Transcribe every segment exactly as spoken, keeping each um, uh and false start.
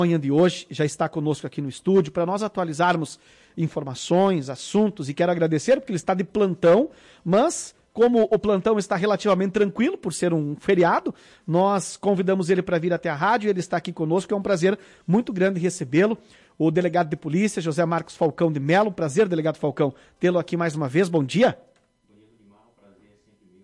Manhã de hoje já está conosco aqui no estúdio para nós atualizarmos informações, assuntos, e quero agradecer porque ele está de plantão, mas como o plantão está relativamente tranquilo por ser um feriado, nós convidamos ele para vir até a rádio, ele está aqui conosco, é um prazer muito grande recebê-lo, o delegado de polícia, José Marcos Falcão de Melo. Prazer, delegado Falcão, tê-lo aqui mais uma vez, bom dia. Bom dia, Rudimar, o prazer é sempre meu,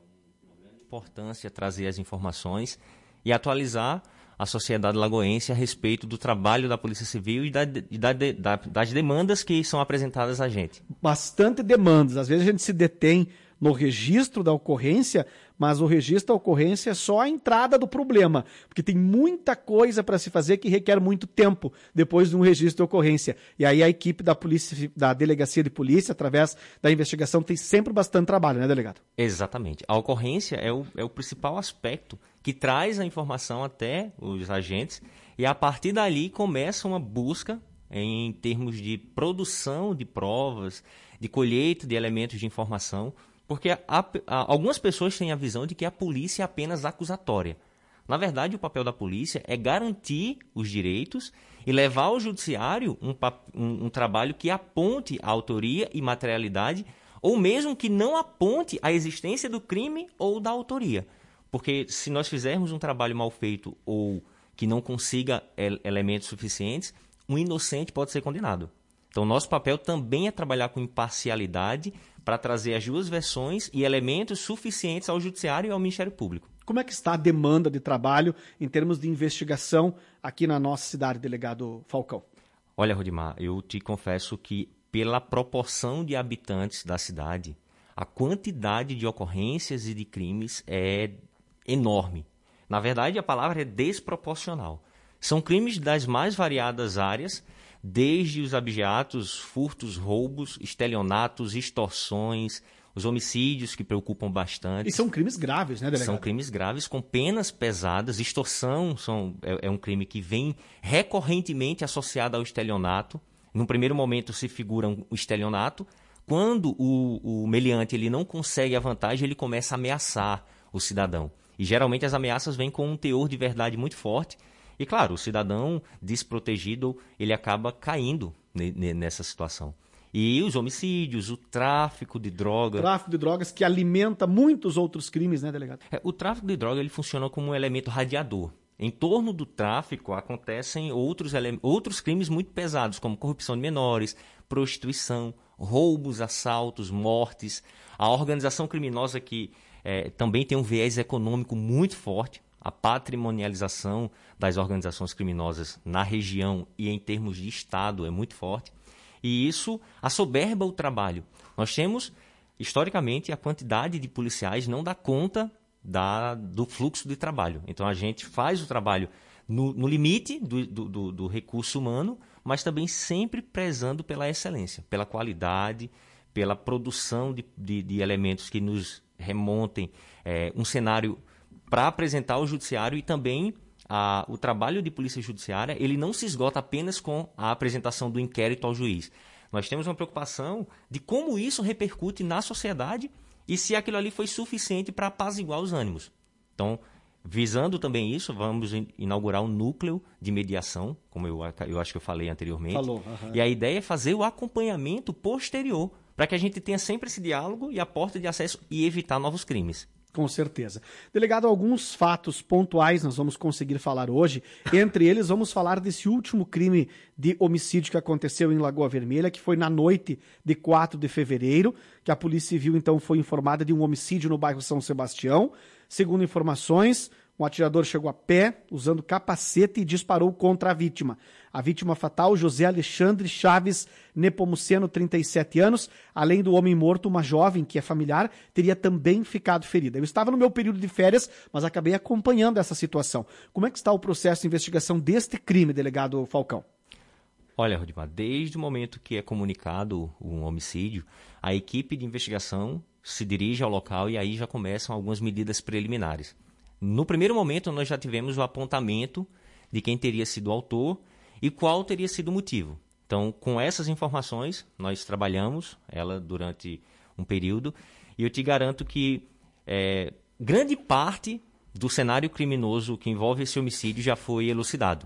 é uma grande importância trazer as informações e atualizar a sociedade lagoense a respeito do trabalho da Polícia Civil e, da, e da, da, das demandas que são apresentadas a gente. Bastante demandas. Às vezes a gente se detém no registro da ocorrência, mas o registro da ocorrência é só a entrada do problema, porque tem muita coisa para se fazer que requer muito tempo depois de um registro de ocorrência. E aí a equipe da polícia, da delegacia de polícia, através da investigação, tem sempre bastante trabalho, né, delegado? Exatamente. A ocorrência é o, é o principal aspecto que traz a informação até os agentes e a partir dali começa uma busca em termos de produção de provas, de colheita de elementos de informação, porque a, a, algumas pessoas têm a visão de que a polícia é apenas acusatória. Na verdade, o papel da polícia é garantir os direitos e levar ao judiciário um, um, um trabalho que aponte a autoria e materialidade, ou mesmo que não aponte a existência do crime ou da autoria. Porque se nós fizermos um trabalho mal feito ou que não consiga ele- elementos suficientes, um inocente pode ser condenado. Então, nosso papel também é trabalhar com imparcialidade para trazer as duas versões e elementos suficientes ao Judiciário e ao Ministério Público. Como é que está a demanda de trabalho em termos de investigação aqui na nossa cidade, delegado Falcão? Olha, Rudimar, eu te confesso que pela proporção de habitantes da cidade, a quantidade de ocorrências e de crimes é enorme. Na verdade, a palavra é desproporcional. São crimes das mais variadas áreas, desde os abigeatos, furtos, roubos, estelionatos, extorsões, os homicídios que preocupam bastante. E são crimes graves, né, delegado? São crimes graves com penas pesadas. Extorsão são, é, é um crime que vem recorrentemente associado ao estelionato. Num primeiro momento se figura um estelionato. Quando o, o meliante ele não consegue a vantagem, ele começa a ameaçar o cidadão. E geralmente as ameaças vêm com um teor de verdade muito forte. E claro, o cidadão desprotegido, ele acaba caindo nessa situação. E os homicídios, o tráfico de droga... O tráfico de drogas que alimenta muitos outros crimes, né, delegado? É, o tráfico de droga ele funciona como um elemento radiador. Em torno do tráfico acontecem outros, ele... outros crimes muito pesados, como corrupção de menores, prostituição, roubos, assaltos, mortes. A organização criminosa que é, também tem um viés econômico muito forte. A patrimonialização das organizações criminosas na região e em termos de Estado é muito forte. E isso assoberba o trabalho. Nós temos, historicamente, a quantidade de policiais não dá conta da, do fluxo de trabalho. Então a gente faz o trabalho no, no limite do, do, do recurso humano, mas também sempre prezando pela excelência, pela qualidade, pela produção de, de, de elementos que nos remontem é, um cenário para apresentar ao judiciário e também a, o trabalho de polícia judiciária, ele não se esgota apenas com a apresentação do inquérito ao juiz. Nós temos uma preocupação de como isso repercute na sociedade e se aquilo ali foi suficiente para apaziguar os ânimos. Então, visando também isso, vamos inaugurar um núcleo de mediação, como eu, eu acho que eu falei anteriormente. Falou. Uhum. E a ideia é fazer o acompanhamento posterior, para que a gente tenha sempre esse diálogo e a porta de acesso e evitar novos crimes. Com certeza. Delegado, alguns fatos pontuais nós vamos conseguir falar hoje. Entre eles, vamos falar desse último crime de homicídio que aconteceu em Lagoa Vermelha, que foi na noite de quatro de fevereiro, que a Polícia Civil, então, foi informada de um homicídio no bairro São Sebastião. Segundo informações, um atirador chegou a pé, usando capacete e disparou contra a vítima. A vítima fatal, José Alexandre Chaves Nepomuceno, trinta e sete anos. Além do homem morto, uma jovem, que é familiar, teria também ficado ferida. Eu estava no meu período de férias, mas acabei acompanhando essa situação. Como é que está o processo de investigação deste crime, delegado Falcão? Olha, Rudimar, desde o momento que é comunicado um homicídio, a equipe de investigação se dirige ao local e aí já começam algumas medidas preliminares. No primeiro momento, nós já tivemos o apontamento de quem teria sido o autor e qual teria sido o motivo. Então, com essas informações, nós trabalhamos ela durante um período e eu te garanto que é, grande parte do cenário criminoso que envolve esse homicídio já foi elucidado.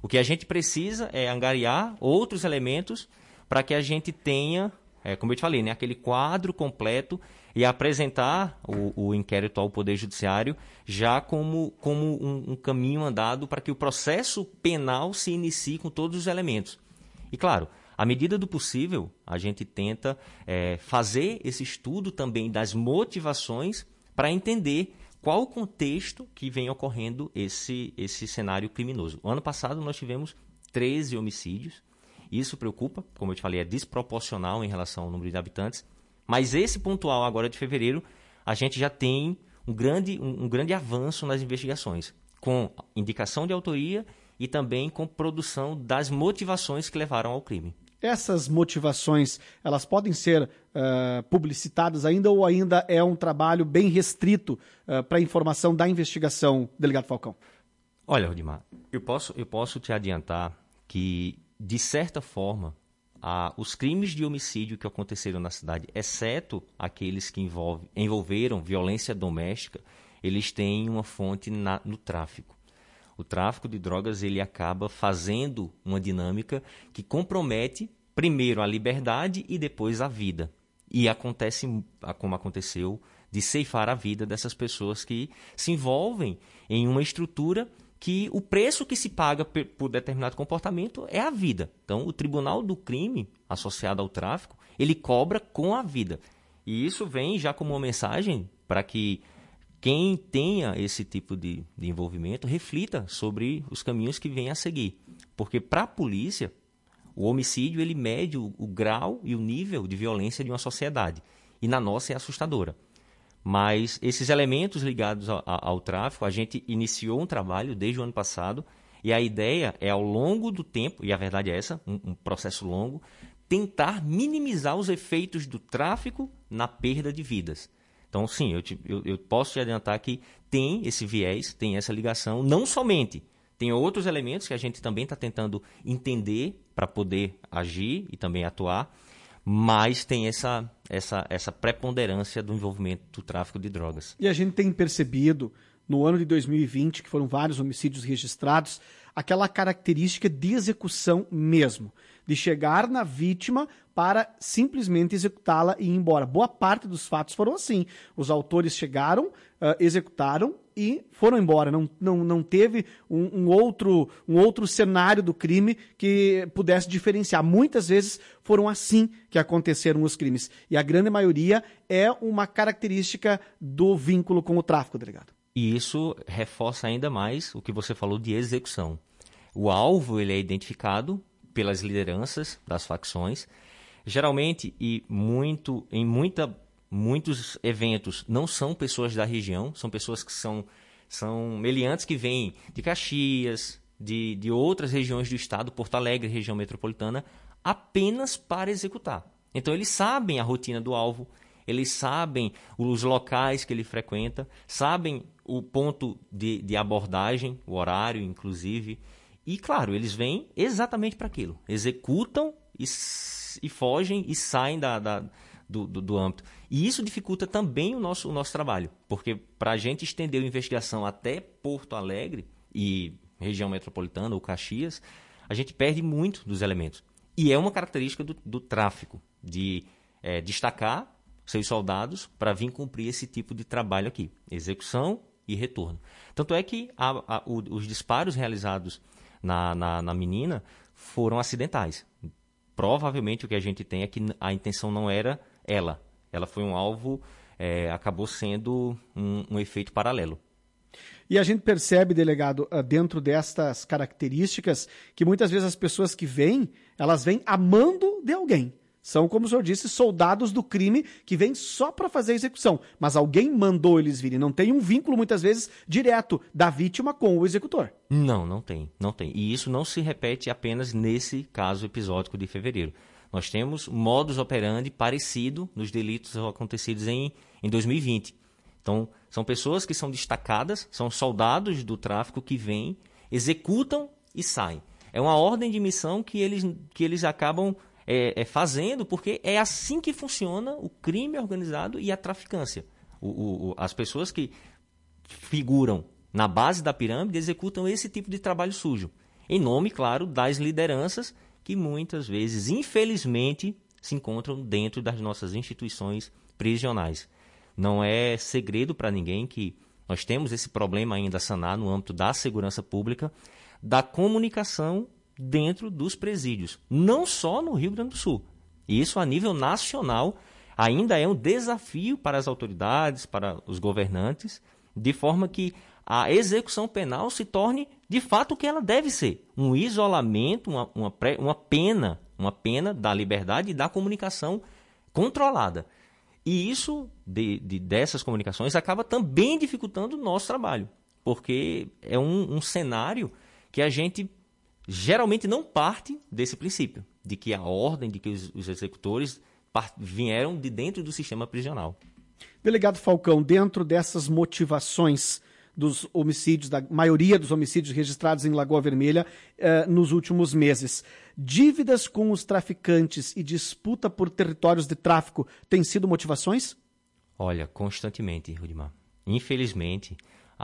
O que a gente precisa é angariar outros elementos para que a gente tenha, é, como eu te falei, né, aquele quadro completo e apresentar o, o inquérito ao Poder Judiciário já como, como um, um caminho andado para que o processo penal se inicie com todos os elementos. E, claro, à medida do possível, a gente tenta é, fazer esse estudo também das motivações para entender qual o contexto que vem ocorrendo esse, esse cenário criminoso. O ano passado nós tivemos treze homicídios. Isso preocupa, como eu te falei, é desproporcional em relação ao número de habitantes. Mas esse pontual agora de fevereiro, a gente já tem um grande, um, um grande avanço nas investigações, com indicação de autoria e também com produção das motivações que levaram ao crime. Essas motivações, elas podem ser uh, publicitadas ainda ou ainda é um trabalho bem restrito uh, para a informação da investigação, delegado Falcão? Olha, Rodimar, eu posso, eu posso te adiantar que, de certa forma, a, os crimes de homicídio que aconteceram na cidade, exceto aqueles que envolve, envolveram violência doméstica, eles têm uma fonte na, no tráfico. O tráfico de drogas ele acaba fazendo uma dinâmica que compromete primeiro a liberdade e depois a vida. E acontece, como aconteceu, de ceifar a vida dessas pessoas que se envolvem em uma estrutura que o preço que se paga por determinado comportamento é a vida. Então, o tribunal do crime associado ao tráfico, ele cobra com a vida. E isso vem já como uma mensagem para que quem tenha esse tipo de, de envolvimento reflita sobre os caminhos que vem a seguir. Porque para a polícia, o homicídio ele mede o, o grau e o nível de violência de uma sociedade. E na nossa é assustadora. Mas esses elementos ligados ao, ao tráfico, a gente iniciou um trabalho desde o ano passado e a ideia é, ao longo do tempo, e a verdade é essa, um, um processo longo, tentar minimizar os efeitos do tráfico na perda de vidas. Então, sim, eu, te, eu, eu posso te adiantar que tem esse viés, tem essa ligação, não somente. Tem outros elementos que a gente também está tentando entender para poder agir e também atuar, mas tem essa, essa, essa preponderância do envolvimento do tráfico de drogas. E a gente tem percebido, no ano de dois mil e vinte, que foram vários homicídios registrados, aquela característica de execução mesmo, de chegar na vítima para simplesmente executá-la e ir embora. Boa parte dos fatos foram assim. Os autores chegaram, uh, executaram e foram embora. Não, não, não teve um, um, outro, um outro cenário do crime que pudesse diferenciar. Muitas vezes foram assim que aconteceram os crimes. E a grande maioria é uma característica do vínculo com o tráfico, delegado. E isso reforça ainda mais o que você falou de execução. O alvo ele é identificado pelas lideranças das facções. Geralmente, e muito, em muita, muitos eventos, não são pessoas da região, são pessoas que são, são meliantes que vêm de Caxias, de, de outras regiões do estado, Porto Alegre, região metropolitana, apenas para executar. Então, eles sabem a rotina do alvo, eles sabem os locais que ele frequenta, sabem o ponto de, de abordagem, o horário, inclusive. E, claro, eles vêm exatamente para aquilo. Executam e, e fogem e saem da, da, do, do, do âmbito. E isso dificulta também o nosso, o nosso trabalho. Porque para a gente estender a investigação até Porto Alegre e região metropolitana ou Caxias, a gente perde muito dos elementos. E é uma característica do, do tráfico, de é, destacar seus soldados para vir cumprir esse tipo de trabalho aqui. Execução e retorno. Tanto é que a, a, o, os disparos realizados na, na, na menina foram acidentais. Provavelmente o que a gente tem é que a intenção não era ela. Ela foi um alvo, é, acabou sendo um, um efeito paralelo. E a gente percebe, delegado, dentro destas características, que muitas vezes as pessoas que vêm, elas vêm amando de alguém. São, como o senhor disse, soldados do crime que vêm só para fazer a execução. Mas alguém mandou eles virem. Não tem um vínculo, muitas vezes, direto da vítima com o executor. Não, não tem. Não tem. E isso não se repete apenas nesse caso episódico de fevereiro. Nós temos modus operandi parecido nos delitos acontecidos em, em dois mil e vinte. Então, são pessoas que são destacadas, são soldados do tráfico que vêm, executam e saem. É uma ordem de missão que eles, que eles acabam é, é fazendo, porque é assim que funciona o crime organizado e a traficância. O, o, as pessoas que figuram na base da pirâmide executam esse tipo de trabalho sujo. em nome, claro, das lideranças que muitas vezes, infelizmente, se encontram dentro das nossas instituições prisionais. Não é segredo para ninguém que nós temos esse problema ainda a sanar no âmbito da segurança pública, da comunicação dentro dos presídios, não só no Rio Grande do Sul. Isso a nível nacional ainda é um desafio para as autoridades, para os governantes, de forma que a execução penal se torne de fato o que ela deve ser, um isolamento, uma, uma, pré, uma pena, uma pena da liberdade e da comunicação controlada. E isso, de, de, dessas comunicações, acaba também dificultando o nosso trabalho, porque é um, um cenário que a gente geralmente não parte desse princípio, de que a ordem, de que os, os executores part, vieram de dentro do sistema prisional. Delegado Falcão, dentro dessas motivações dos homicídios, da maioria dos homicídios registrados em Lagoa Vermelha eh, nos últimos meses, dívidas com os traficantes e disputa por territórios de tráfico têm sido motivações? Olha, constantemente, Rudimar. Infelizmente,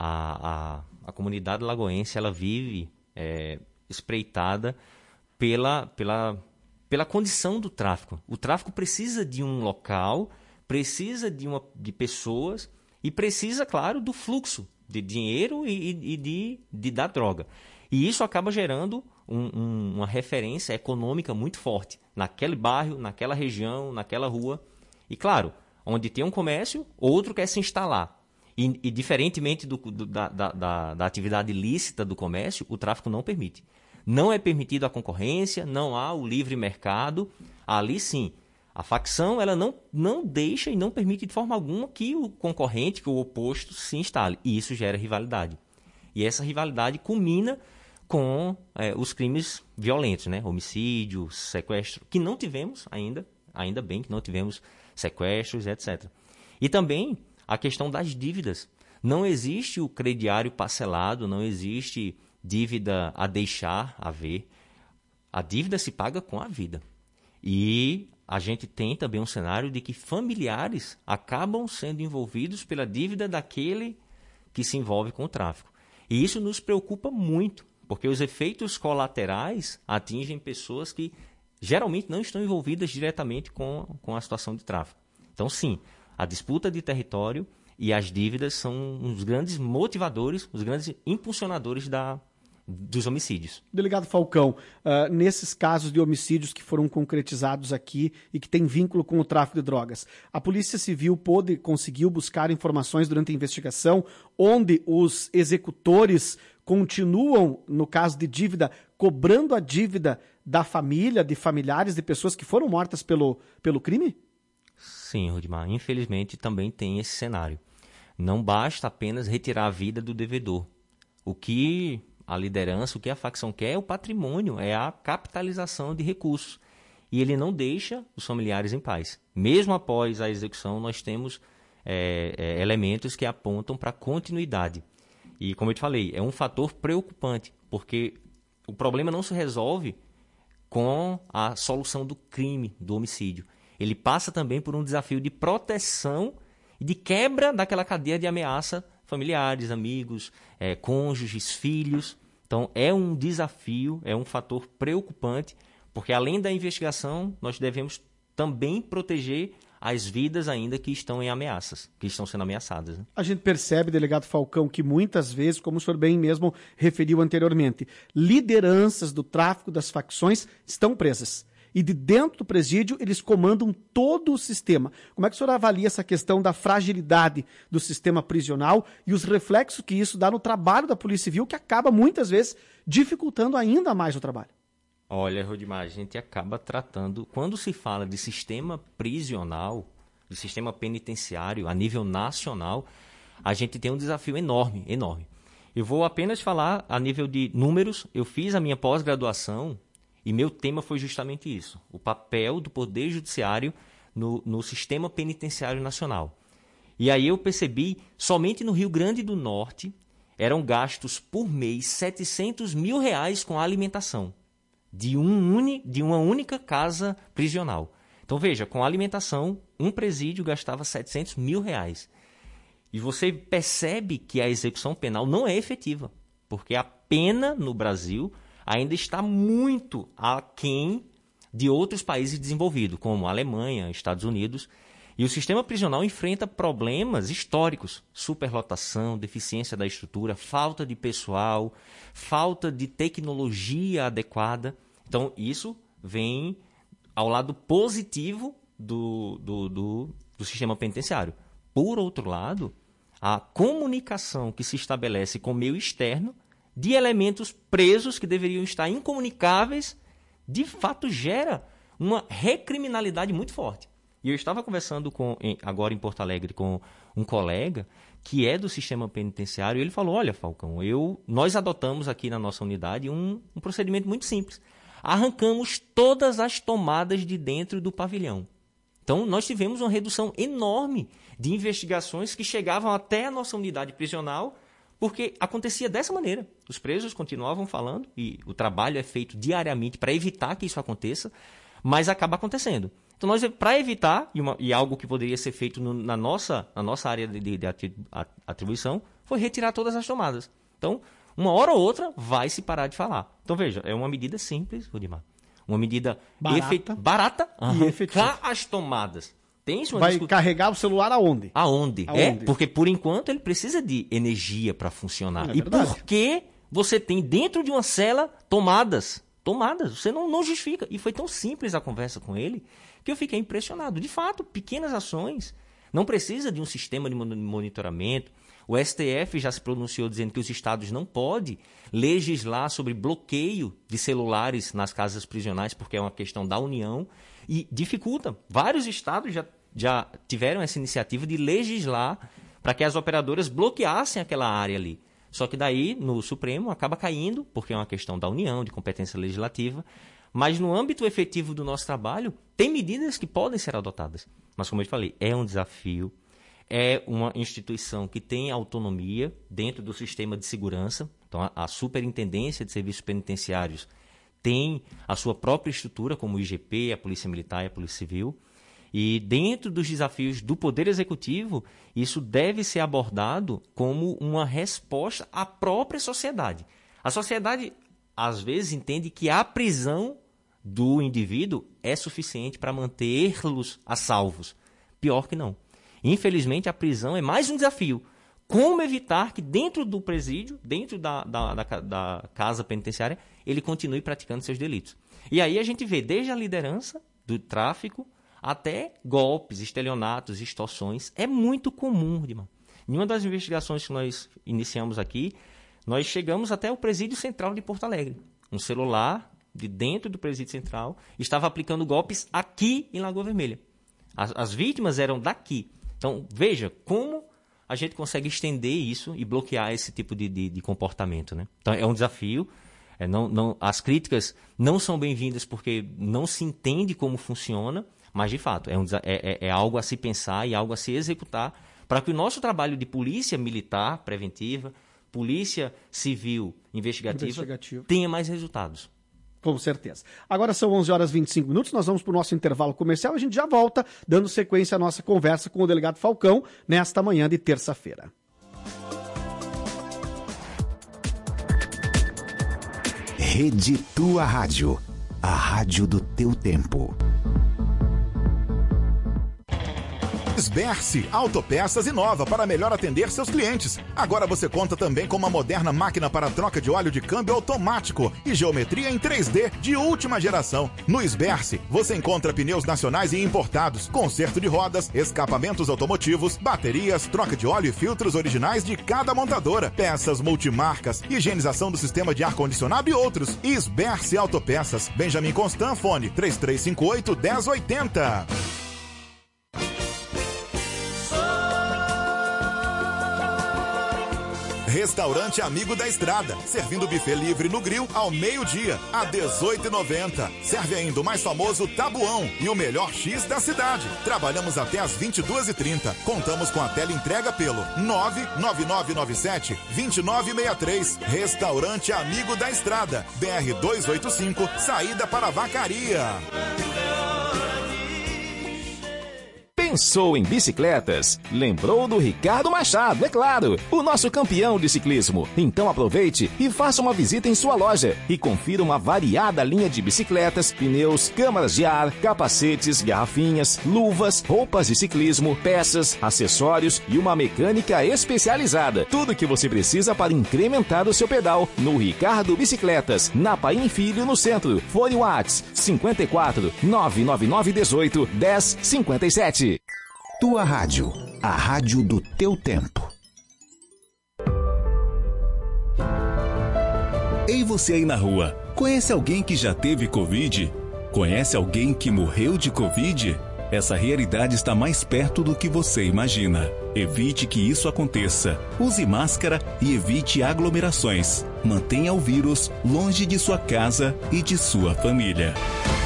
a, a, a comunidade lagoense ela vive é, espreitada pela, pela, pela condição do tráfico. O tráfico precisa de um local, precisa de, uma, de pessoas e precisa, claro, do fluxo de dinheiro e, e de, de da droga. E isso acaba gerando um, um, uma referência econômica muito forte naquele bairro, naquela região, naquela rua. E claro, onde tem um comércio, outro quer se instalar. E, e diferentemente do, do, da, da, da atividade ilícita do comércio, o tráfico não permite. Não é permitido a concorrência, não há o livre mercado. Ali sim, a facção ela não, não deixa e não permite de forma alguma que o concorrente, que o oposto, se instale. E isso gera rivalidade. E essa rivalidade culmina com é, os crimes violentos, né? Homicídio, sequestro, que não tivemos ainda, ainda bem que não tivemos sequestros, etcétera. E também a questão das dívidas. Não existe o crediário parcelado, não existe dívida a deixar haver. A dívida se paga com a vida. E a gente tem também um cenário de que familiares acabam sendo envolvidos pela dívida daquele que se envolve com o tráfico. E isso nos preocupa muito, porque os efeitos colaterais atingem pessoas que geralmente não estão envolvidas diretamente com, com a situação de tráfico. Então, sim, a disputa de território e as dívidas são os grandes motivadores, os grandes impulsionadores da, dos homicídios. Delegado Falcão, uh, nesses casos de homicídios que foram concretizados aqui e que têm vínculo com o tráfico de drogas, a Polícia Civil pôde, conseguiu buscar informações durante a investigação onde os executores continuam, no caso de dívida, cobrando a dívida da família, de familiares, de pessoas que foram mortas pelo, pelo crime? Sim, Rudimar. Infelizmente também tem esse cenário. Não basta apenas retirar a vida do devedor. O que a liderança, o que a facção quer é o patrimônio, é a capitalização de recursos. E ele não deixa os familiares em paz. Mesmo após a execução, nós temos é, é, elementos que apontam para a continuidade. E, como eu te falei, é um fator preocupante, porque o problema não se resolve com a solução do crime, do homicídio. Ele passa também por um desafio de proteção e de quebra daquela cadeia de ameaça familiares, amigos, é, cônjuges, filhos. Então, é um desafio, é um fator preocupante, porque além da investigação, nós devemos também proteger as vidas ainda que estão em ameaças, que estão sendo ameaçadas. Né? A gente percebe, delegado Falcão, que muitas vezes, como o senhor bem mesmo referiu anteriormente, lideranças do tráfico das facções estão presas. E de dentro do presídio, eles comandam todo o sistema. Como é que o senhor avalia essa questão da fragilidade do sistema prisional e os reflexos que isso dá no trabalho da Polícia Civil, que acaba, muitas vezes, dificultando ainda mais o trabalho? Olha, Rudimar, a gente acaba tratando... Quando se fala de sistema prisional, de sistema penitenciário a nível nacional, a gente tem um desafio enorme, enorme. Eu vou apenas falar a nível de números. Eu fiz a minha pós-graduação e meu tema foi justamente isso, o papel do Poder Judiciário no, no sistema penitenciário nacional. E aí eu percebi, somente no Rio Grande do Norte, eram gastos por mês setecentos mil reais com a alimentação de, um uni, de uma única casa prisional. Então veja, com a alimentação, um presídio gastava setecentos mil reais. E você percebe que a execução penal não é efetiva, porque a pena no Brasil ainda está muito aquém de outros países desenvolvidos, como a Alemanha, Estados Unidos. E o sistema prisional enfrenta problemas históricos, superlotação, deficiência da estrutura, falta de pessoal, falta de tecnologia adequada. Então, isso vem ao lado positivo do, do, do, do sistema penitenciário. Por outro lado, a comunicação que se estabelece com o meio externo de elementos presos que deveriam estar incomunicáveis, de fato gera uma recriminalidade muito forte. E eu estava conversando com, agora em Porto Alegre com um colega que é do sistema penitenciário, e ele falou, olha, Falcão, eu, nós adotamos aqui na nossa unidade um, um procedimento muito simples. Arrancamos todas as tomadas de dentro do pavilhão. Então, nós tivemos uma redução enorme de investigações que chegavam até a nossa unidade prisional, porque acontecia dessa maneira. Os presos continuavam falando, e o trabalho é feito diariamente para evitar que isso aconteça, mas acaba acontecendo. Então, nós, para evitar, e, uma, e algo que poderia ser feito no, na, nossa, na nossa área de, de, de atribuição, foi retirar todas as tomadas. Então, uma hora ou outra, vai se parar de falar. Então, veja, é uma medida simples, Rudimar. Uma medida barata, efet... barata e efetiva. Arrancar as tomadas. Tem uma vai discu... carregar o celular aonde? Aonde? Aonde? É, porque, por enquanto, ele precisa de energia para funcionar. É e por que você tem dentro de uma cela tomadas? Tomadas. Você não, não justifica. E foi tão simples a conversa com ele que eu fiquei impressionado. De fato, pequenas ações. Não precisa de um sistema de monitoramento. O S T F já se pronunciou dizendo que os estados não podem legislar sobre bloqueio de celulares nas casas prisionais, porque é uma questão da União, e dificulta. Vários estados já, já tiveram essa iniciativa de legislar para que as operadoras bloqueassem aquela área ali. Só que daí, no Supremo, acaba caindo, porque é uma questão da União, de competência legislativa. Mas no âmbito efetivo do nosso trabalho, tem medidas que podem ser adotadas. Mas, como eu te falei, é um desafio. É uma instituição que tem autonomia dentro do sistema de segurança. Então, a, a Superintendência de Serviços Penitenciários tem a sua própria estrutura, como o I G P, a Polícia Militar e a Polícia Civil. E dentro dos desafios do Poder Executivo, isso deve ser abordado como uma resposta à própria sociedade. A sociedade, às vezes, entende que a prisão do indivíduo é suficiente para mantê-los a salvos. Pior que não. Infelizmente, a prisão é mais um desafio. Como evitar que dentro do presídio, dentro da, da, da, da casa penitenciária, ele continue praticando seus delitos. E aí a gente vê desde a liderança do tráfico até golpes, estelionatos, extorsões. É muito comum, Rudimar. Em uma das investigações que nós iniciamos aqui, nós chegamos até o presídio central de Porto Alegre. Um celular de dentro do presídio central estava aplicando golpes aqui em Lagoa Vermelha. As, as vítimas eram daqui. Então, veja como a gente consegue estender isso e bloquear esse tipo de, de, de comportamento, né? Então, é um desafio. É, não, não, as críticas não são bem-vindas porque não se entende como funciona, mas, de fato, é, um, é, é algo a se pensar e algo a se executar para que o nosso trabalho de polícia militar preventiva, polícia civil investigativa, investigativa. tenha mais resultados. Com certeza. Agora são onze horas e vinte e cinco minutos, nós vamos para o nosso intervalo comercial e a gente já volta dando sequência à nossa conversa com o delegado Falcão nesta manhã de terça-feira. Rede Tua Rádio, a rádio do teu tempo. Sberce, autopeças Inova para melhor atender seus clientes. Agora você conta também com uma moderna máquina para troca de óleo de câmbio automático e geometria em três D de última geração. No Sberce, você encontra pneus nacionais e importados, conserto de rodas, escapamentos automotivos, baterias, troca de óleo e filtros originais de cada montadora, peças multimarcas, higienização do sistema de ar-condicionado e outros. Sberce Autopeças, Benjamin Constant, fone três três cinco oito, um zero oito zero. Restaurante Amigo da Estrada, servindo buffet livre no grill ao meio-dia, a dezoito reais e noventa centavos. Serve ainda o mais famoso tabuão e o melhor X da cidade. Trabalhamos até às vinte e duas e trinta. Contamos com a teleentrega pelo nove nove nove nove sete, dois nove seis três. Restaurante Amigo da Estrada, B R duzentos e oitenta e cinco, saída para Vacaria. Pensou em bicicletas? Lembrou do Ricardo Machado, é claro, o nosso campeão de ciclismo. Então aproveite e faça uma visita em sua loja e confira uma variada linha de bicicletas, pneus, câmaras de ar, capacetes, garrafinhas, luvas, roupas de ciclismo, peças, acessórios e uma mecânica especializada. Tudo que você precisa para incrementar o seu pedal no Ricardo Bicicletas, na Paim Filho, no centro. Fone Whats cinquenta e quatro, nove nove nove dezoito, dez cinquenta e sete. Tua rádio, a rádio do teu tempo. Ei, você aí na rua, conhece alguém que já teve Covid? Conhece alguém que morreu de Covid? Essa realidade está mais perto do que você imagina. Evite que isso aconteça. Use máscara e evite aglomerações. Mantenha o vírus longe de sua casa e de sua família.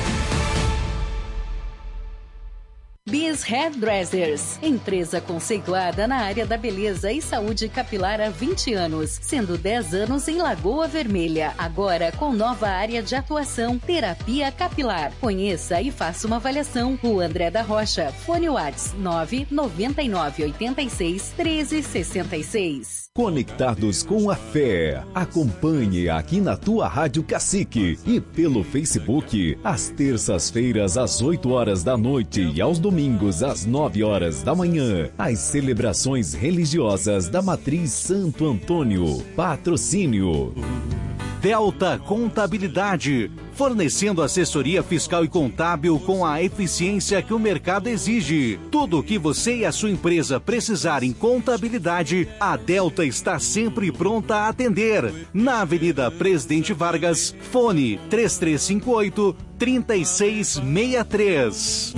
Bis Hairdressers, empresa conceituada na área da beleza e saúde capilar há vinte anos, sendo dez anos em Lagoa Vermelha. Agora com nova área de atuação, terapia capilar. Conheça e faça uma avaliação. O André da Rocha, fone Whats nove nove nove oito seis, treze sessenta e seis. Conectados com a fé. Acompanhe aqui na tua Rádio Cacique e pelo Facebook, às terças-feiras às oito horas da noite e aos domingos às nove horas da manhã, as celebrações religiosas da Matriz Santo Antônio. Patrocínio Delta Contabilidade, fornecendo assessoria fiscal e contábil com a eficiência que o mercado exige. Tudo o que você e a sua empresa precisar em contabilidade, a Delta está sempre pronta a atender. Na Avenida Presidente Vargas, fone três três cinco oito, três seis seis três.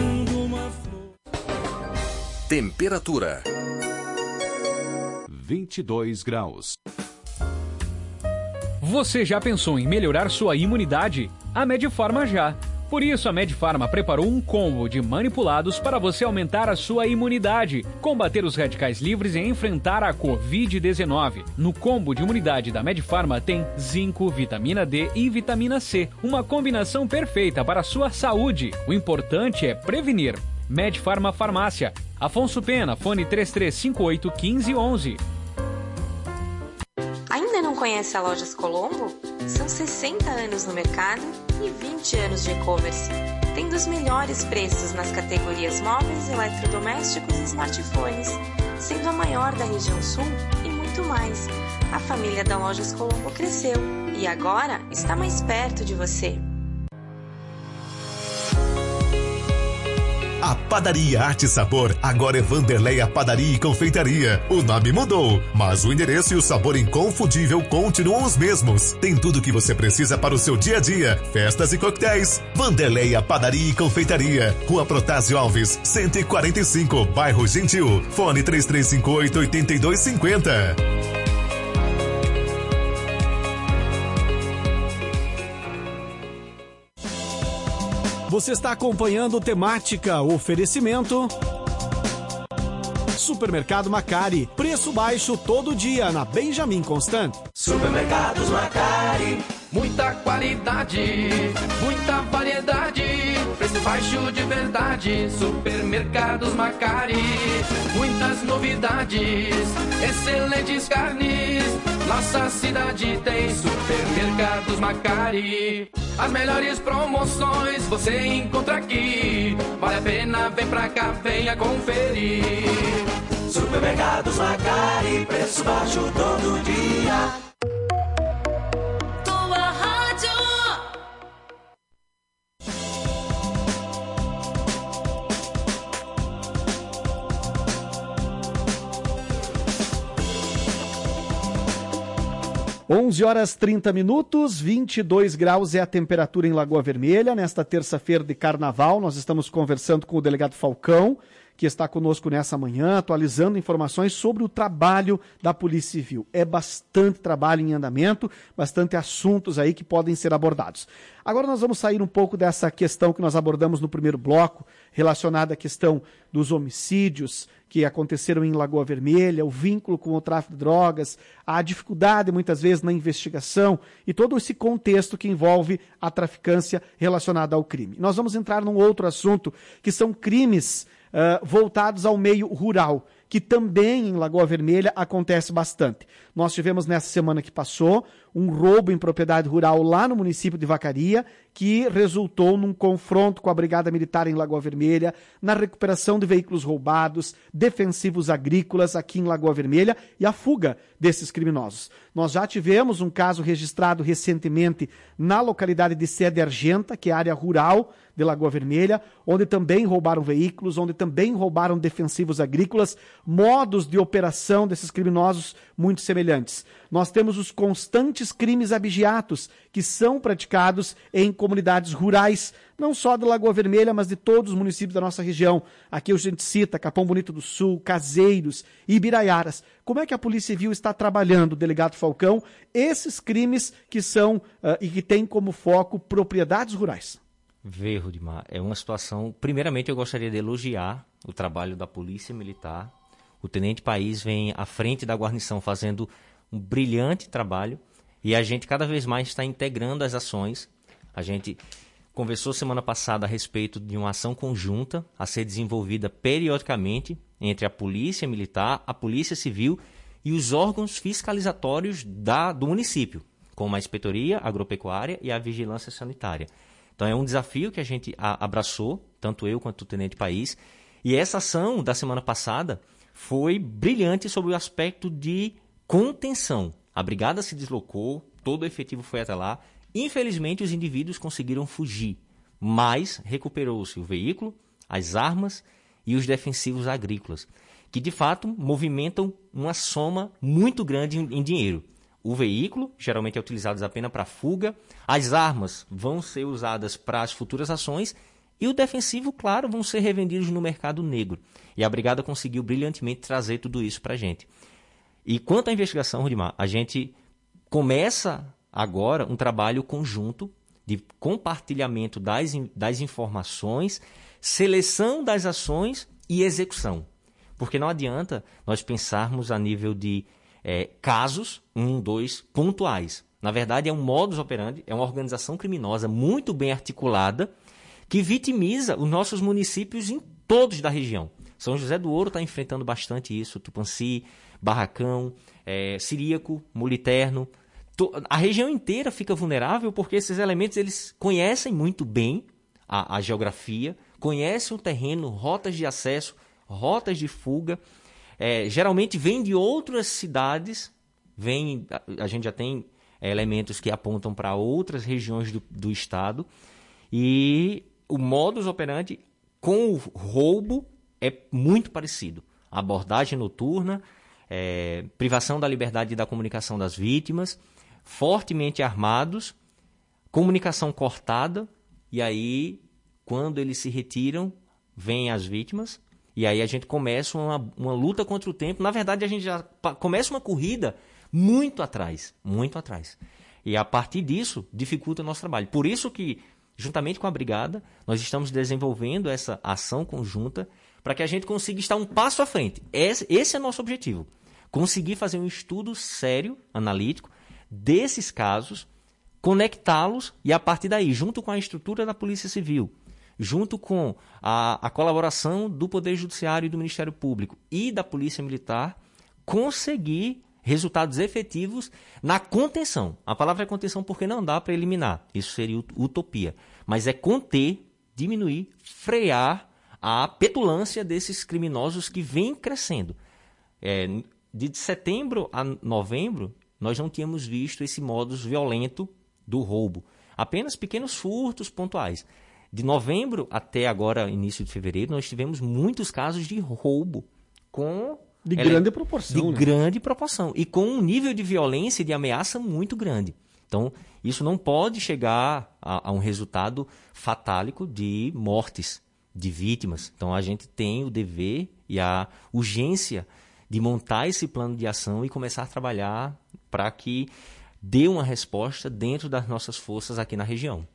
Temperatura vinte e dois graus. Você já pensou em melhorar sua imunidade? A Medifarma já. Por isso, a Medifarma preparou um combo de manipulados para você aumentar a sua imunidade, combater os radicais livres e enfrentar a covid dezenove. No combo de imunidade da Medifarma tem zinco, vitamina D e vitamina C, uma combinação perfeita para a sua saúde. O importante é prevenir. Medifarma Farmácia. Afonso Pena, fone três três cinco oito, um cinco um um. Ainda não conhece a Lojas Colombo? São sessenta anos no mercado e vinte anos de e-commerce, tendo os melhores preços nas categorias móveis, eletrodomésticos e smartphones, sendo a maior da região sul e muito mais. A família da Lojas Colombo cresceu e agora está mais perto de você. A Padaria Arte e Sabor agora é Vanderleia Padaria e Confeitaria. O nome mudou, mas o endereço e o sabor inconfundível continuam os mesmos. Tem tudo o que você precisa para o seu dia a dia, festas e coquetéis. Vanderleia Padaria e Confeitaria, Rua Protásio Alves, cento e quarenta e cinco, Bairro Gentil. Fone três três cinco oito, oito dois cinco zero. Você está acompanhando o Temática, oferecimento Supermercado Macari, preço baixo todo dia na Benjamin Constant. Supermercados Macari, muita qualidade, muita variedade, preço baixo de verdade. Supermercados Macari, muitas novidades, excelentes carnes. Nossa cidade tem Supermercados Macari. As melhores promoções você encontra aqui. Vale a pena, vem pra cá, venha conferir. Supermercados Macari, preço baixo todo dia. Tua rádio. onze horas trinta minutos, vinte e dois graus é a temperatura em Lagoa Vermelha. Nesta terça-feira de carnaval, nós estamos conversando com o delegado Falcão, que está conosco nessa manhã, atualizando informações sobre o trabalho da Polícia Civil. É bastante trabalho em andamento, bastante assuntos aí que podem ser abordados. Agora nós vamos sair um pouco dessa questão que nós abordamos no primeiro bloco, relacionada à questão dos homicídios que aconteceram em Lagoa Vermelha, o vínculo com o tráfico de drogas, a dificuldade muitas vezes na investigação e todo esse contexto que envolve a traficância relacionada ao crime. Nós vamos entrar num outro assunto, que são crimes uh, voltados ao meio rural, que também em Lagoa Vermelha acontece bastante. Nós tivemos nessa semana que passou um roubo em propriedade rural lá no município de Vacaria, que resultou num confronto com a Brigada Militar em Lagoa Vermelha, na recuperação de veículos roubados, defensivos agrícolas aqui em Lagoa Vermelha e a fuga desses criminosos. Nós já tivemos um caso registrado recentemente na localidade de Sede Argenta, que é a área rural de Lagoa Vermelha, onde também roubaram veículos, onde também roubaram defensivos agrícolas, modos de operação desses criminosos muito semelhantes. Nós temos os constantes crimes abigeatos que são praticados em comunidades rurais, não só de Lagoa Vermelha, mas de todos os municípios da nossa região. Aqui a gente cita Capão Bonito do Sul, Caseiros e Ibiraiaras. Como é que a Polícia Civil está trabalhando, delegado Falcão, esses crimes que são uh, e que têm como foco propriedades rurais? Vê, Rudimar, é uma situação... Primeiramente, eu gostaria de elogiar o trabalho da Polícia Militar. O Tenente País vem à frente da guarnição fazendo um brilhante trabalho e a gente cada vez mais está integrando as ações. A gente conversou semana passada a respeito de uma ação conjunta a ser desenvolvida periodicamente entre a Polícia Militar, a Polícia Civil e os órgãos fiscalizatórios da, do município, como a Inspetoria Agropecuária e a Vigilância Sanitária. Então é um desafio que a gente a, abraçou, tanto eu quanto o Tenente País, e essa ação da semana passada foi brilhante sobre o aspecto de contenção. A brigada se deslocou, todo o efetivo foi até lá. Infelizmente, os indivíduos conseguiram fugir, mas recuperou-se o veículo, as armas e os defensivos agrícolas, que de fato movimentam uma soma muito grande em, em dinheiro. O veículo geralmente é utilizado apenas para fuga, as armas vão ser usadas para as futuras ações e o defensivo, claro, vão ser revendidos no mercado negro. E a brigada conseguiu brilhantemente trazer tudo isso para a gente. E quanto à investigação, Rudimar, a gente começa agora um trabalho conjunto de compartilhamento das, das informações, seleção das ações e execução. Porque não adianta nós pensarmos a nível de é, casos, um, dois, pontuais. Na verdade, é um modus operandi, é uma organização criminosa muito bem articulada que vitimiza os nossos municípios em todos da região. São José do Ouro está enfrentando bastante isso, Tupanci, Barracão, é, Ciríaco, Muliterno. A região inteira fica vulnerável porque esses elementos eles conhecem muito bem a, a geografia, conhecem o terreno, rotas de acesso, rotas de fuga. É, geralmente vêm de outras cidades, vem, a, a gente já tem é, elementos que apontam para outras regiões do, do estado. E o modus operandi com o roubo é muito parecido. A abordagem noturna, é, privação da liberdade e da comunicação das vítimas, fortemente armados, comunicação cortada, e aí, quando eles se retiram, vêm as vítimas, e aí a gente começa uma, uma luta contra o tempo. Na verdade, a gente já começa uma corrida muito atrás, muito atrás. E a partir disso, dificulta o nosso trabalho. Por isso que, juntamente com a Brigada, nós estamos desenvolvendo essa ação conjunta para que a gente consiga estar um passo à frente. Esse, esse é o nosso objetivo. Conseguir fazer um estudo sério, analítico, desses casos, conectá-los e, a partir daí, junto com a estrutura da Polícia Civil, junto com a, a colaboração do Poder Judiciário e do Ministério Público e da Polícia Militar, conseguir resultados efetivos na contenção. A palavra é contenção porque não dá para eliminar. Isso seria utopia. Mas é conter, diminuir, frear a petulância desses criminosos que vem crescendo. É, de setembro a novembro, nós não tínhamos visto esse modus violento do roubo. Apenas pequenos furtos pontuais. De novembro até agora, início de fevereiro, nós tivemos muitos casos de roubo com... De grande proporção. De né? grande proporção. E com um nível de violência e de ameaça muito grande. Então, isso não pode chegar a, a um resultado fatálico de mortes, de vítimas. Então, a gente tem o dever e a urgência de montar esse plano de ação e começar a trabalhar para que dê uma resposta dentro das nossas forças aqui na região.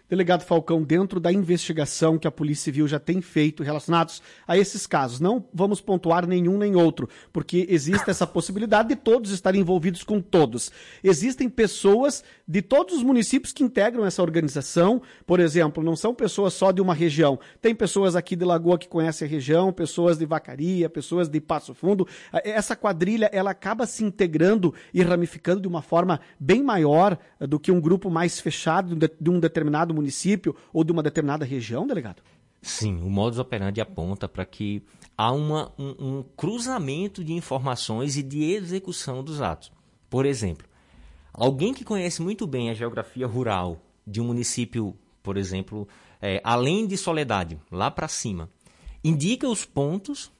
Delegado Falcão, dentro da investigação que a Polícia Civil já tem feito relacionados a esses casos, não vamos pontuar nenhum nem outro, porque existe essa possibilidade de todos estarem envolvidos com todos. Existem pessoas de todos os municípios que integram essa organização, por exemplo, não são pessoas só de uma região, tem pessoas aqui de Lagoa que conhecem a região, pessoas de Vacaria, pessoas de Passo Fundo. Essa quadrilha, ela acaba se integrando e ramificando de uma forma bem maior do que um grupo mais fechado de um determinado município ou de uma determinada região, delegado? Sim, o modus operandi aponta para que há uma, um, um cruzamento de informações e de execução dos atos. Por exemplo, alguém que conhece muito bem a geografia rural de um município, por exemplo, é, além de Soledade, lá para cima, indica os pontos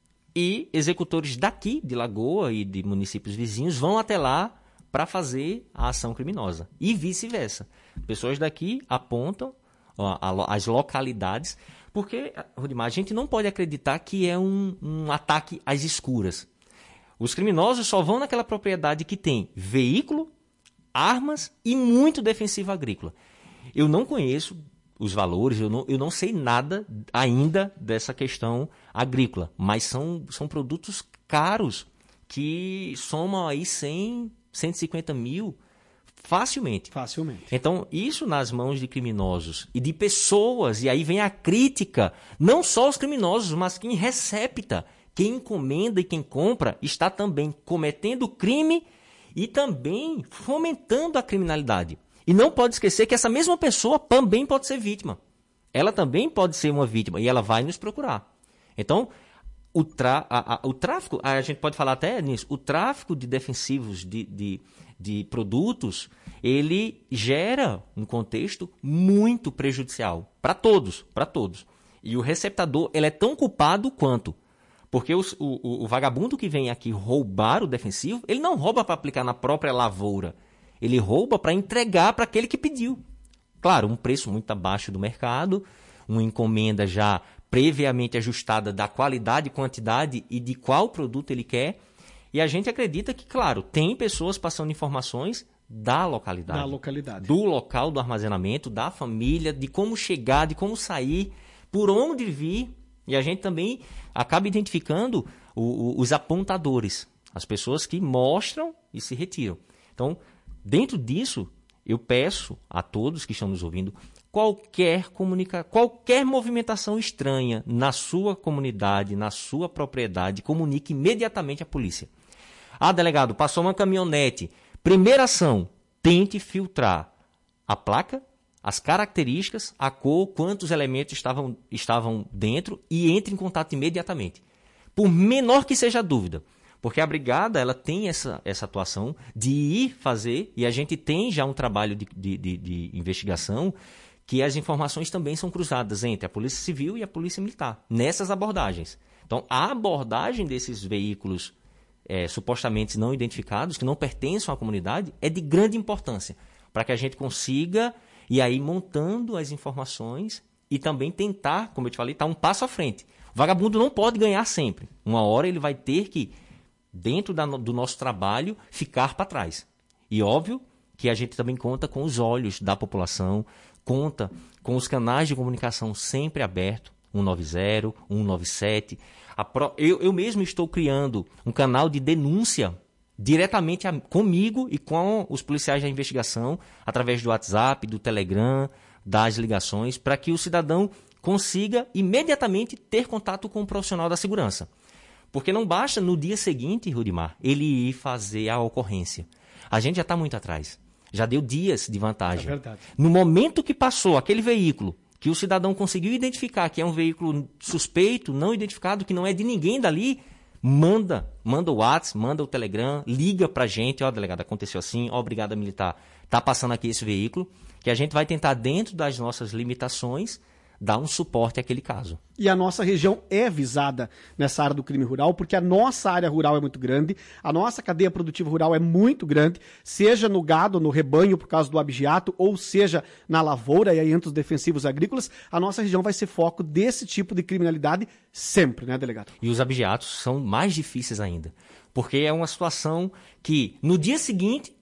e executores daqui, de Lagoa e de municípios vizinhos, vão até lá para fazer a ação criminosa. E vice-versa. Pessoas daqui apontam ó, as localidades, porque, Rudimar, a gente não pode acreditar que é um, um ataque às escuras. Os criminosos só vão naquela propriedade que tem veículo, armas e muito defensivo agrícola. Eu não conheço os valores, eu não, eu não sei nada ainda dessa questão agrícola, mas são, são produtos caros que somam aí cem, cento e cinquenta mil facilmente. Facilmente. Então, isso nas mãos de criminosos e de pessoas, e aí vem a crítica, não só os criminosos, mas quem recepta, quem encomenda e quem compra, está também cometendo crime e também fomentando a criminalidade. E não pode esquecer que essa mesma pessoa também pode ser vítima. Ela também pode ser uma vítima e ela vai nos procurar. Então, o, tra- a, a, o tráfico, a gente pode falar até nisso, o tráfico de defensivos de, de, de produtos, ele gera um contexto muito prejudicial para todos, para todos. E o receptador, ele é tão culpado quanto. Porque os, o, o vagabundo que vem aqui roubar o defensivo, ele não rouba para aplicar na própria lavoura. Ele rouba para entregar para aquele que pediu. Claro, um preço muito abaixo do mercado, uma encomenda já previamente ajustada da qualidade, quantidade e de qual produto ele quer. E a gente acredita que, claro, tem pessoas passando informações da localidade. Da localidade. Do local do armazenamento, da família, de como chegar, de como sair, por onde vir. E a gente também acaba identificando o, o, os apontadores, as pessoas que mostram e se retiram. Então, dentro disso, eu peço a todos que estão nos ouvindo, qualquer comunica... qualquer movimentação estranha na sua comunidade, na sua propriedade, comunique imediatamente à polícia. Ah, delegado, passou uma caminhonete. Primeira ação, tente filtrar a placa, as características, a cor, quantos elementos estavam, estavam dentro e entre em contato imediatamente. Por menor que seja a dúvida. Porque a brigada ela tem essa, essa atuação de ir fazer, e a gente tem já um trabalho de, de, de, de investigação, que as informações também são cruzadas entre a Polícia Civil e a Polícia Militar, nessas abordagens. Então, a abordagem desses veículos é, supostamente não identificados, que não pertencem à comunidade, é de grande importância, para que a gente consiga ir aí montando as informações e também tentar, como eu te falei, estar um passo à frente. O vagabundo não pode ganhar sempre. Uma hora ele vai ter que, dentro da, do nosso trabalho, ficar para trás. E óbvio que a gente também conta com os olhos da população, conta com os canais de comunicação sempre abertos, um nove zero, um nove sete. A pro... eu, eu mesmo estou criando um canal de denúncia diretamente a, comigo e com os policiais da investigação, através do WhatsApp, do Telegram, das ligações, para que o cidadão consiga imediatamente ter contato com o profissional da segurança. Porque não basta no dia seguinte, Rudimar, ele ir fazer a ocorrência. A gente já está muito atrás. Já deu dias de vantagem. É verdade. No momento que passou aquele veículo, que o cidadão conseguiu identificar que é um veículo suspeito, não identificado, que não é de ninguém dali, manda, manda o WhatsApp, manda o Telegram, liga pra gente, ó, delegado, aconteceu assim, ó, brigada militar, tá passando aqui esse veículo, que a gente vai tentar, dentro das nossas limitações, dar um suporte àquele caso. E a nossa região é visada nessa área do crime rural, porque a nossa área rural é muito grande, a nossa cadeia produtiva rural é muito grande, seja no gado, no rebanho, por causa do abigeato, ou seja na lavoura, e aí entre os defensivos agrícolas, a nossa região vai ser foco desse tipo de criminalidade sempre, né, delegado? E os abigeatos são mais difíceis ainda, porque é uma situação que, no dia seguinte,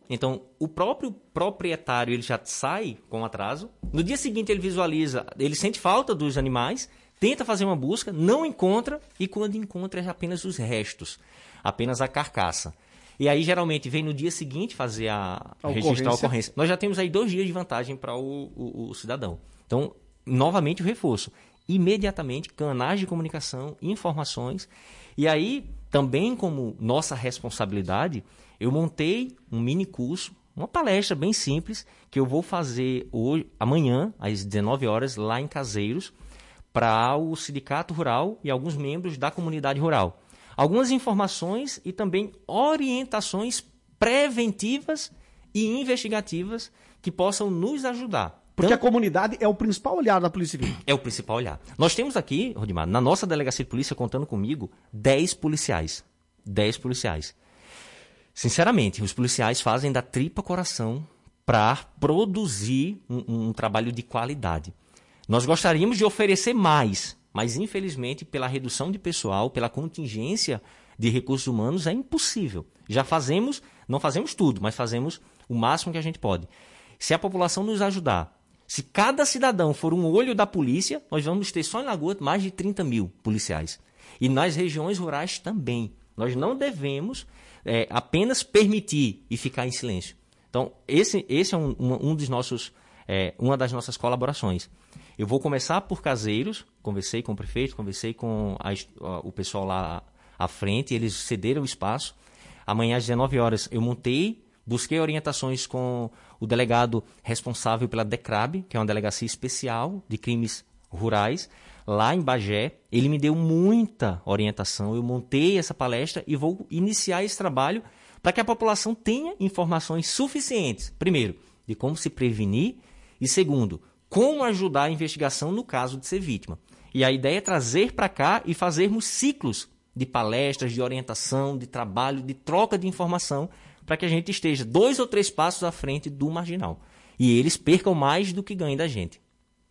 Então, o próprio proprietário ele já sai com atraso. No dia seguinte, ele visualiza, ele sente falta dos animais, tenta fazer uma busca, não encontra, e quando encontra é apenas os restos, apenas a carcaça. E aí, geralmente, vem no dia seguinte fazer a, a registrar a ocorrência. Nós já temos aí dois dias de vantagem para o, o, o cidadão. Então, novamente, o reforço. Imediatamente, canais de comunicação, informações. E aí, também como nossa responsabilidade, eu montei um mini curso, uma palestra bem simples, que eu vou fazer hoje, amanhã, às dezenove horas, lá em Caseiros, para o Sindicato Rural e alguns membros da comunidade rural. Algumas informações e também orientações preventivas e investigativas que possam nos ajudar. Porque então, a comunidade é o principal olhar da Polícia Civil. É o principal olhar. Nós temos aqui, Rodimar, na nossa delegacia de polícia, contando comigo, dez policiais. dez policiais. Sinceramente, os policiais fazem da tripa coração para produzir um, um trabalho de qualidade. Nós gostaríamos de oferecer mais, mas infelizmente, pela redução de pessoal, pela contingência de recursos humanos, é impossível. Já fazemos, não fazemos tudo, mas fazemos o máximo que a gente pode. Se a população nos ajudar, se cada cidadão for um olho da polícia, nós vamos ter só em Lagoa mais de trinta mil policiais. E nas regiões rurais também. Nós não devemos é, apenas permitir e ficar em silêncio. Então, esse, esse é um, um, um dos nossos, é, uma das nossas colaborações. Eu vou começar por Caseiros, conversei com o prefeito, conversei com a, o pessoal lá à frente, eles cederam o espaço. Amanhã às dezenove horas eu montei, busquei orientações com o delegado responsável pela DECRAB, que é uma delegacia especial de crimes rurais, lá em Bagé. Ele me deu muita orientação, eu montei essa palestra e vou iniciar esse trabalho para que a população tenha informações suficientes, primeiro, de como se prevenir e, segundo, como ajudar a investigação no caso de ser vítima. E a ideia é trazer para cá e fazermos ciclos de palestras, de orientação, de trabalho, de troca de informação, para que a gente esteja dois ou três passos à frente do marginal. E eles percam mais do que ganhem da gente.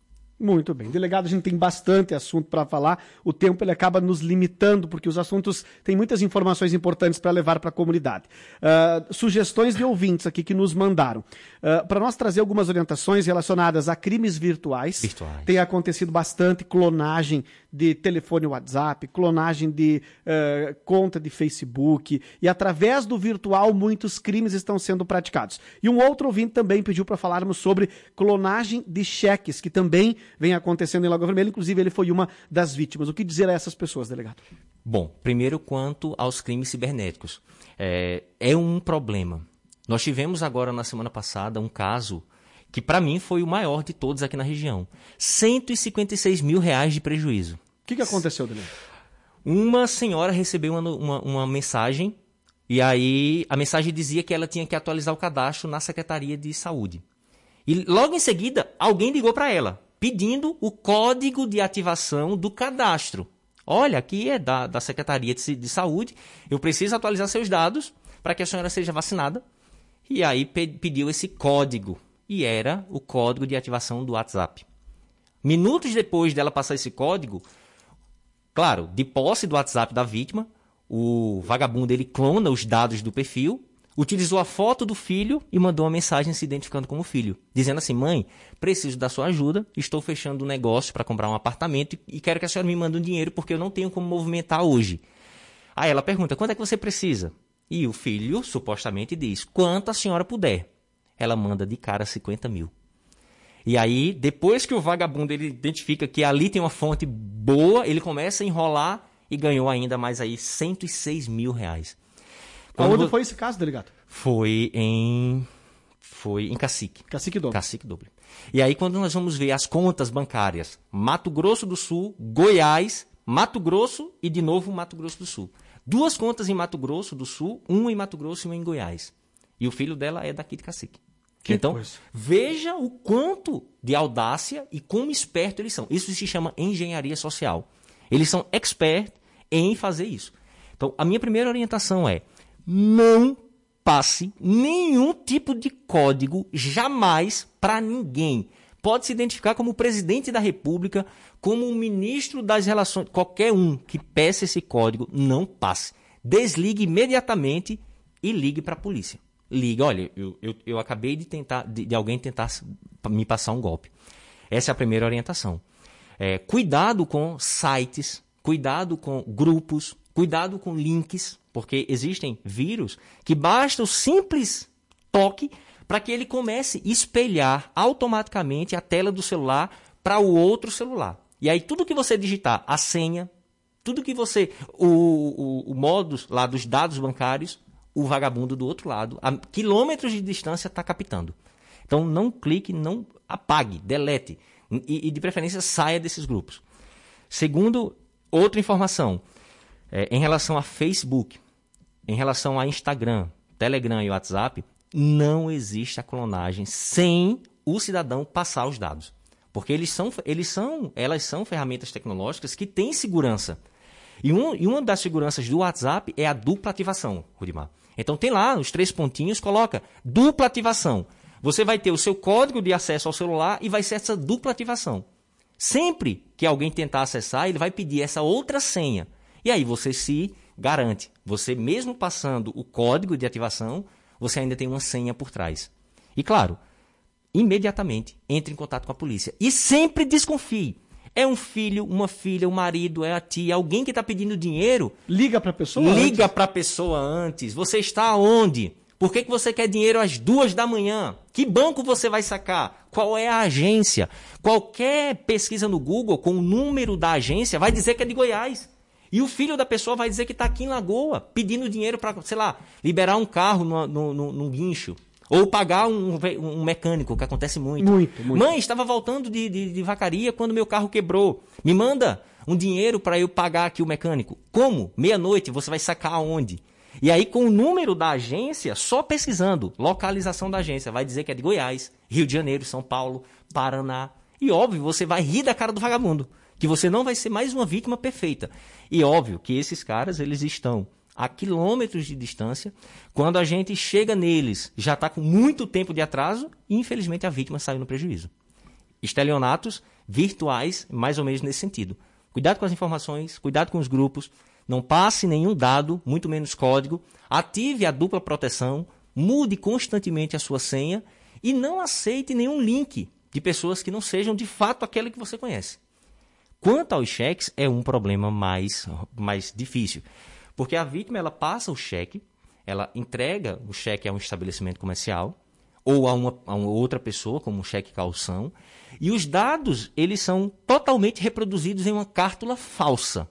Muito bem. Delegado, a gente tem bastante assunto para falar. O tempo ele acaba nos limitando, porque os assuntos têm muitas informações importantes para levar para a comunidade. Uh, sugestões de ouvintes aqui que nos mandaram. Uh, para nós trazer algumas orientações relacionadas a crimes virtuais. Virtuais. Tem acontecido bastante clonagem de telefone WhatsApp, clonagem de uh, conta de Facebook. E através do virtual, muitos crimes estão sendo praticados. E um outro ouvinte também pediu para falarmos sobre clonagem de cheques, que também vem acontecendo em Lagoa Vermelha, inclusive ele foi uma das vítimas. O que dizer a essas pessoas, delegado? Bom, primeiro quanto aos crimes cibernéticos. É, é um problema. Nós tivemos agora, na semana passada, um caso que para mim foi o maior de todos aqui na região. cento e cinquenta e seis mil reais de prejuízo. O que, que aconteceu, delegado? Uma senhora recebeu uma, uma, uma mensagem e aí a mensagem dizia que ela tinha que atualizar o cadastro na Secretaria de Saúde. E logo em seguida, alguém ligou para ela, pedindo o código de ativação do cadastro. Olha, aqui é da, da Secretaria de, de Saúde, eu preciso atualizar seus dados para que a senhora seja vacinada. E aí pe- pediu esse código, e era o código de ativação do WhatsApp. Minutos depois dela passar esse código, claro, de posse do WhatsApp da vítima, o vagabundo ele clona os dados do perfil, utilizou a foto do filho e mandou uma mensagem se identificando como filho, dizendo assim: mãe, preciso da sua ajuda, estou fechando um negócio para comprar um apartamento e quero que a senhora me mande um dinheiro porque eu não tenho como movimentar hoje. Aí ela pergunta: quanto é que você precisa? E o filho supostamente diz: quanto a senhora puder. Ela manda de cara cinquenta mil. E aí, depois que o vagabundo ele identifica que ali tem uma fonte boa, ele começa a enrolar e ganhou ainda mais aí cento e seis mil reais. Quando Onde foi esse caso, delegado? Foi em, foi em Cacique. Cacique Doble. Cacique Doble. E aí, quando nós vamos ver as contas bancárias, Mato Grosso do Sul, Goiás, Mato Grosso e, de novo, Mato Grosso do Sul. Duas contas em Mato Grosso do Sul, uma em Mato Grosso e uma em Goiás. E o filho dela é daqui de Cacique. Que então, coisa. Veja o quanto de audácia e como esperto eles são. Isso se chama engenharia social. Eles são experts em fazer isso. Então, a minha primeira orientação é: não passe nenhum tipo de código jamais para ninguém. Pode se identificar como presidente da República, como o ministro das Relações, qualquer um que peça esse código, não passe. Desligue imediatamente e ligue para a polícia. liga, olha, eu, eu, eu acabei de tentar, de, de alguém tentar me passar um golpe. Essa é a primeira orientação. É, cuidado com sites, cuidado com grupos, cuidado com links, porque existem vírus que basta o simples toque para que ele comece a espelhar automaticamente a tela do celular para o outro celular. E aí tudo que você digitar, a senha, tudo que você, o, o, o modus lá dos dados bancários, o vagabundo do outro lado, a quilômetros de distância, está captando. Então não clique, não apague, delete. E, e de preferência saia desses grupos. Segundo, outra informação, é, em relação a Facebook, em relação a Instagram, Telegram e WhatsApp, não existe a clonagem sem o cidadão passar os dados. Porque eles são, eles são, elas são ferramentas tecnológicas que têm segurança. E, um, e uma das seguranças do WhatsApp é a dupla ativação, Rudimar. Então tem lá os três pontinhos, coloca dupla ativação. Você vai ter o seu código de acesso ao celular e vai ser essa dupla ativação. Sempre que alguém tentar acessar, ele vai pedir essa outra senha. E aí você se garante. Você mesmo passando o código de ativação, você ainda tem uma senha por trás. E claro, imediatamente entre em contato com a polícia. E sempre desconfie. É um filho, uma filha, um marido, é a tia, alguém que está pedindo dinheiro. Liga para a pessoa Liga para a pessoa antes. Você está onde? Por que, que você quer dinheiro às duas da manhã? Que banco você vai sacar? Qual é a agência? Qualquer pesquisa no Google com o número da agência vai dizer que é de Goiás. E o filho da pessoa vai dizer que está aqui em Lagoa, pedindo dinheiro para, sei lá, liberar um carro no, no, no, num guincho. Ou pagar um, um mecânico, que acontece muito. Muito, muito. Mãe, estava voltando de, de, de Vacaria quando meu carro quebrou. Me manda um dinheiro para eu pagar aqui o mecânico. Como? Meia-noite, você vai sacar aonde? E aí, com o número da agência, só pesquisando, localização da agência, vai dizer que é de Goiás, Rio de Janeiro, São Paulo, Paraná. E óbvio, você vai rir da cara do vagabundo, que você não vai ser mais uma vítima perfeita. E óbvio que esses caras, eles estão a quilômetros de distância. Quando a gente chega neles, já está com muito tempo de atraso e, infelizmente, a vítima saiu no prejuízo. Estelionatos virtuais, mais ou menos nesse sentido. Cuidado com as informações, cuidado com os grupos, não passe nenhum dado, muito menos código, ative a dupla proteção, mude constantemente a sua senha e não aceite nenhum link de pessoas que não sejam de fato aquele que você conhece. Quanto aos cheques, é um problema mais, mais difícil. Porque a vítima ela passa o cheque, ela entrega o cheque a um estabelecimento comercial ou a uma, a uma outra pessoa, como um cheque calção, e os dados eles são totalmente reproduzidos em uma cártula falsa.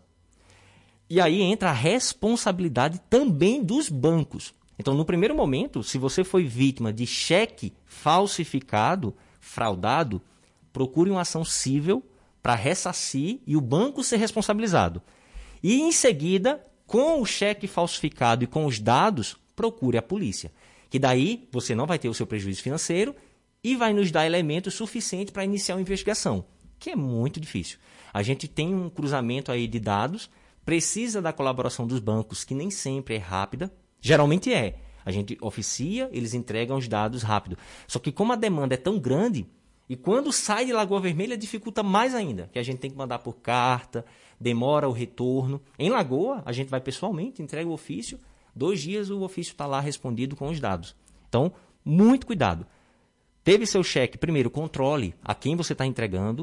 E aí entra a responsabilidade também dos bancos. Então, no primeiro momento, se você foi vítima de cheque falsificado, fraudado, procure uma ação cível para ressarcir e o banco ser responsabilizado. E, em seguida, com o cheque falsificado e com os dados, procure a polícia. Que daí você não vai ter o seu prejuízo financeiro e vai nos dar elementos suficientes para iniciar uma investigação, que é muito difícil. A gente tem um cruzamento aí de dados, precisa da colaboração dos bancos, que nem sempre é rápida. Geralmente é. A gente oficia, eles entregam os dados rápido. Só que como a demanda é tão grande, e quando sai de Lagoa Vermelha, dificulta mais ainda, que a gente tem que mandar por carta, demora o retorno. Em Lagoa, a gente vai pessoalmente, entrega o ofício, dois dias o ofício está lá respondido com os dados. Então, muito cuidado. Teve seu cheque, primeiro, controle a quem você está entregando.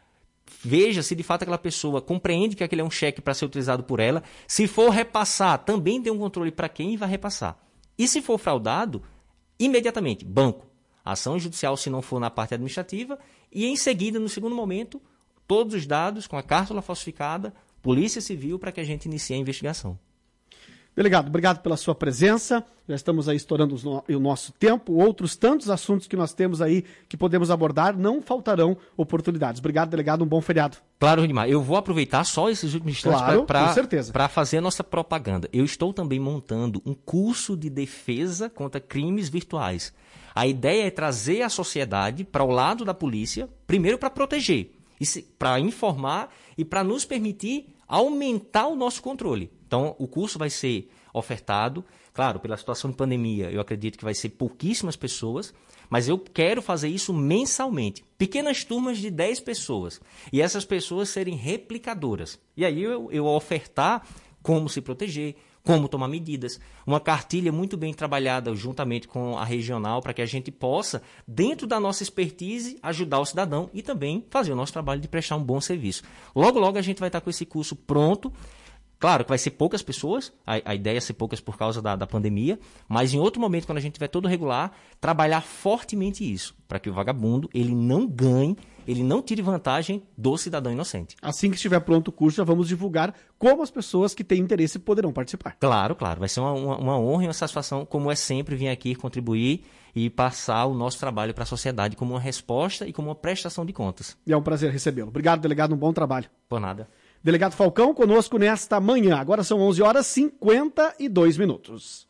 Veja se de fato aquela pessoa compreende que aquele é um cheque para ser utilizado por ela. Se for repassar, também dê um controle para quem vai repassar. E se for fraudado, imediatamente, banco. Ação judicial se não for na parte administrativa. E em seguida, no segundo momento, todos os dados com a cártula falsificada, Polícia Civil, para que a gente inicie a investigação. Delegado, obrigado pela sua presença. Já estamos aí estourando o nosso tempo. Outros tantos assuntos que nós temos aí que podemos abordar, não faltarão oportunidades. Obrigado, delegado. Um bom feriado. Claro, Rudimar. Eu vou aproveitar só esses últimos instantes claro, para fazer a nossa propaganda. Eu estou também montando um curso de defesa contra crimes virtuais. A ideia é trazer a sociedade para o lado da polícia, primeiro para proteger, para informar e para nos permitir aumentar o nosso controle. Então, o curso vai ser ofertado, claro, pela situação de pandemia, eu acredito que vai ser pouquíssimas pessoas, mas eu quero fazer isso mensalmente. Pequenas turmas de dez pessoas. E essas pessoas serem replicadoras. E aí eu, eu ofertar como se proteger, como tomar medidas. Uma cartilha muito bem trabalhada juntamente com a regional para que a gente possa, dentro da nossa expertise, ajudar o cidadão e também fazer o nosso trabalho de prestar um bom serviço. Logo, logo a gente vai estar com esse curso pronto. Claro que vai ser poucas pessoas, a, a ideia é ser poucas por causa da, da pandemia, mas em outro momento, quando a gente tiver todo regular, trabalhar fortemente isso, para que o vagabundo ele não ganhe, ele não tire vantagem do cidadão inocente. Assim que estiver pronto o curso, já vamos divulgar como as pessoas que têm interesse poderão participar. Claro, claro, vai ser uma, uma, uma honra e uma satisfação, como é sempre, vir aqui contribuir e passar o nosso trabalho para a sociedade como uma resposta e como uma prestação de contas. E é um prazer recebê-lo. Obrigado, delegado, um bom trabalho. Por nada. Delegado Falcão, conosco nesta manhã. Agora são onze horas e cinquenta e dois minutos.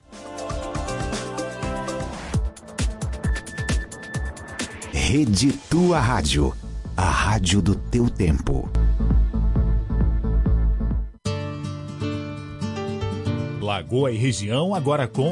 Rede Tua Rádio. A rádio do teu tempo. Lagoa e região agora com